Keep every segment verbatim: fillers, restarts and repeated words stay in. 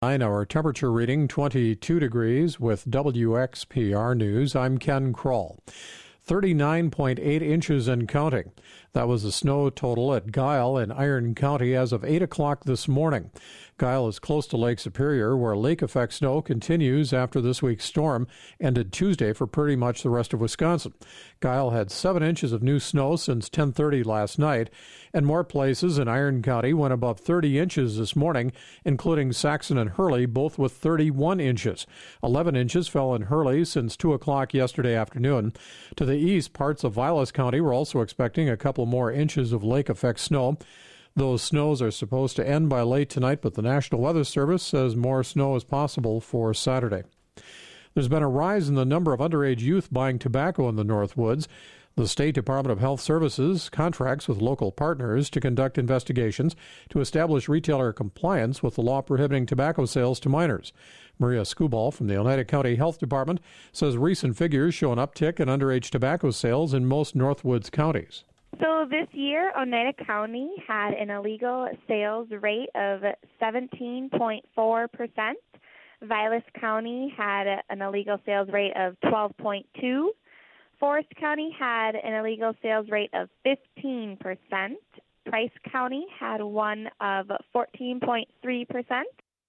Our temperature reading twenty-two degrees with W X P R News. I'm Ken Kroll. thirty-nine point eight inches and counting. That was the snow total at Guile in Iron County as of eight o'clock this morning. Guile is close to Lake Superior, where lake effect snow continues after this week's storm ended Tuesday for pretty much the rest of Wisconsin. Guile had seven inches of new snow since ten thirty last night, and more places in Iron County went above thirty inches this morning, including Saxon and Hurley, both with thirty-one inches. eleven inches fell in Hurley since two o'clock yesterday afternoon. To the east, parts of Vilas County were also expecting a couple more inches of lake effect snow. Those snows are supposed to end by late tonight, but the National Weather Service says more snow is possible for Saturday. There's been a rise in the number of underage youth buying tobacco in the Northwoods. The State Department of Health Services contracts with local partners to conduct investigations to establish retailer compliance with the law prohibiting tobacco sales to minors. Maria Skubal from the Oneida County Health Department says recent figures show an uptick in underage tobacco sales in most Northwoods counties. So this year, Oneida County had an illegal sales rate of seventeen point four percent. Vilas County had an illegal sales rate of twelve point two. Forest County had an illegal sales rate of fifteen percent. Price County had one of fourteen point three percent.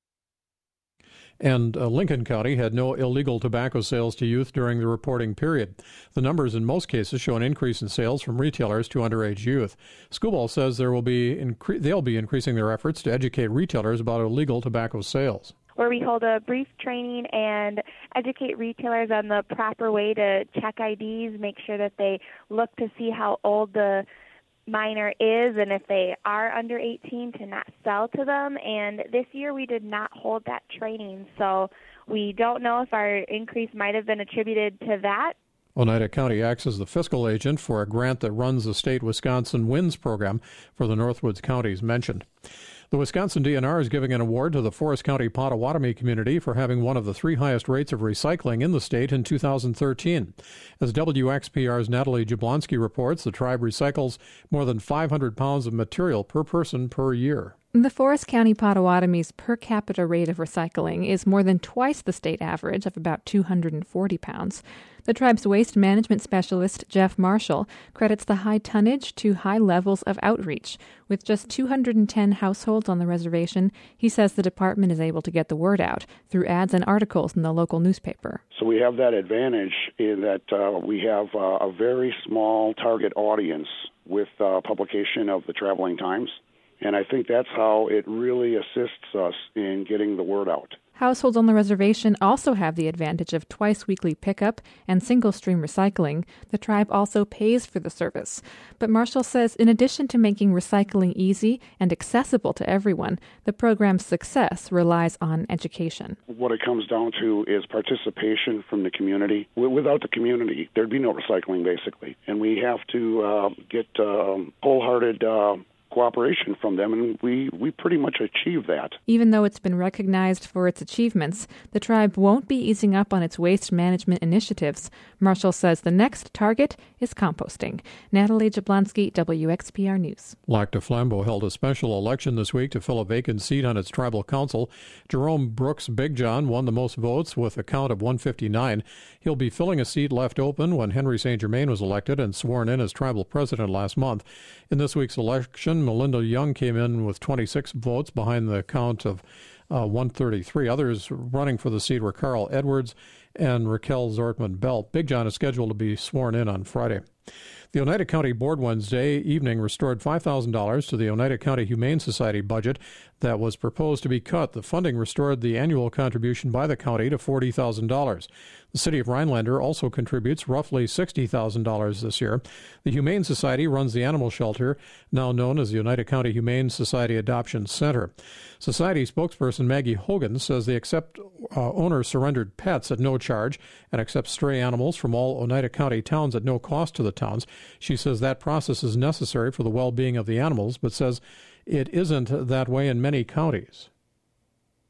And uh, Lincoln County had no illegal tobacco sales to youth during the reporting period. The numbers in most cases show an increase in sales from retailers to underage youth. Skubal says there will be incre- they'll be increasing their efforts to educate retailers about illegal tobacco sales, where we hold a brief training and educate retailers on the proper way to check I Ds, make sure that they look to see how old the minor is, and if they are under eighteen, to not sell to them. And this year we did not hold that training, so we don't know if our increase might have been attributed to that. Oneida County acts as the fiscal agent for a grant that runs the state Wisconsin WINS program for the Northwoods counties mentioned. The Wisconsin D N R is giving an award to the Forest County Potawatomi community for having one of the three highest rates of recycling in the state in two thousand thirteen. As W X P R's Natalie Jablonski reports, the tribe recycles more than five hundred pounds of material per person per year. The Forest County Potawatomi's per capita rate of recycling is more than twice the state average of about two hundred forty pounds. The tribe's waste management specialist, Jeff Marshall, credits the high tonnage to high levels of outreach. With just two hundred ten households on the reservation, he says the department is able to get the word out through ads and articles in the local newspaper. So we have that advantage in that uh, we have uh, a very small target audience with uh, publication of the Traveling Times. And I think that's how it really assists us in getting the word out. Households on the reservation also have the advantage of twice-weekly pickup and single-stream recycling. The tribe also pays for the service. But Marshall says in addition to making recycling easy and accessible to everyone, the program's success relies on education. What it comes down to is participation from the community. Without the community, there'd be no recycling, basically. And we have to uh, get uh, wholehearted uh cooperation from them, and we, we pretty much achieve that. Even though it's been recognized for its achievements, the tribe won't be easing up on its waste management initiatives. Marshall says the next target is composting. Natalie Jablonski, W X P R News. Lac du Flambeau held a special election this week to fill a vacant seat on its tribal council. Jerome Brooks Big John won the most votes with a count of one fifty-nine. He'll be filling a seat left open when Henry Saint Germain was elected and sworn in as tribal president last month. In this week's election, Melinda Young came in with twenty-six votes behind the count of uh, one thirty-three. Others running for the seat were Carl Edwards and Raquel Zortman Bell. Big John is scheduled to be sworn in on Friday. The Oneida County Board Wednesday evening restored five thousand dollars to the Oneida County Humane Society budget that was proposed to be cut. The funding restored the annual contribution by the county to forty thousand dollars. The city of Rhinelander also contributes roughly sixty thousand dollars this year. The Humane Society runs the animal shelter, now known as the Oneida County Humane Society Adoption Center. Society spokesperson Maggie Hogan says they accept uh, owner-surrendered pets at no charge and accept stray animals from all Oneida County towns at no cost to the towns. She says that process is necessary for the well-being of the animals, but says it isn't that way in many counties.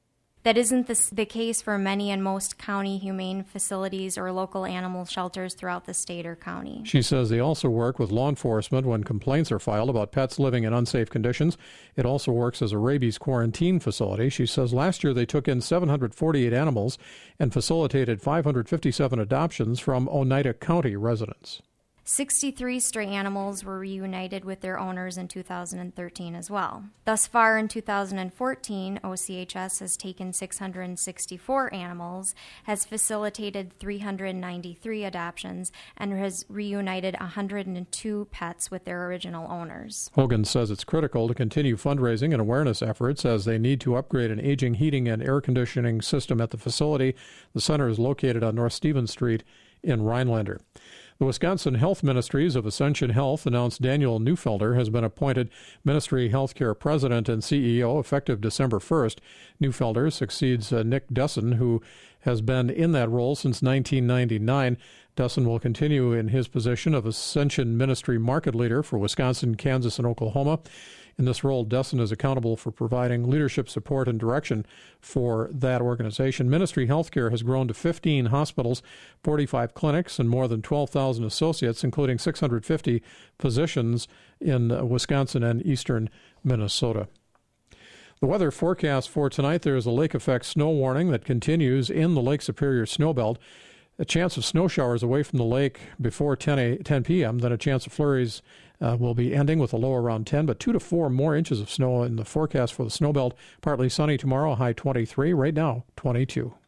That isn't the, the case for many and most county humane facilities or local animal shelters throughout the state or county. She says they also work with law enforcement when complaints are filed about pets living in unsafe conditions. It also works as a rabies quarantine facility. She says last year they took in seven hundred forty-eight animals and facilitated five hundred fifty-seven adoptions from Oneida County residents. sixty-three stray animals were reunited with their owners in two thousand thirteen as well. Thus far in two thousand fourteen, O C H S has taken six hundred sixty-four animals, has facilitated three hundred ninety-three adoptions, and has reunited one hundred two pets with their original owners. Hogan says it's critical to continue fundraising and awareness efforts as they need to upgrade an aging heating and air conditioning system at the facility. The center is located on North Stevens Street in Rhinelander. The Wisconsin Health Ministries of Ascension Health announced Daniel Neufelder has been appointed Ministry Healthcare President and C E O effective December first. Neufelder succeeds uh, Nick Dussin, who has been in that role since nineteen ninety-nine. Dussin will continue in his position of Ascension Ministry Market Leader for Wisconsin, Kansas, and Oklahoma. In this role, Dussin is accountable for providing leadership support and direction for that organization. Ministry Healthcare has grown to fifteen hospitals, forty-five clinics, and more than twelve thousand associates, including six hundred fifty physicians in Wisconsin and eastern Minnesota. The weather forecast for tonight, there is a lake effect snow warning that continues in the Lake Superior snowbelt. A chance of snow showers away from the lake before ten p.m., then a chance of flurries uh, will be ending with a low around ten, but two to four more inches of snow in the forecast for the snowbelt. Partly sunny tomorrow, high twenty-three. Right now, twenty-two.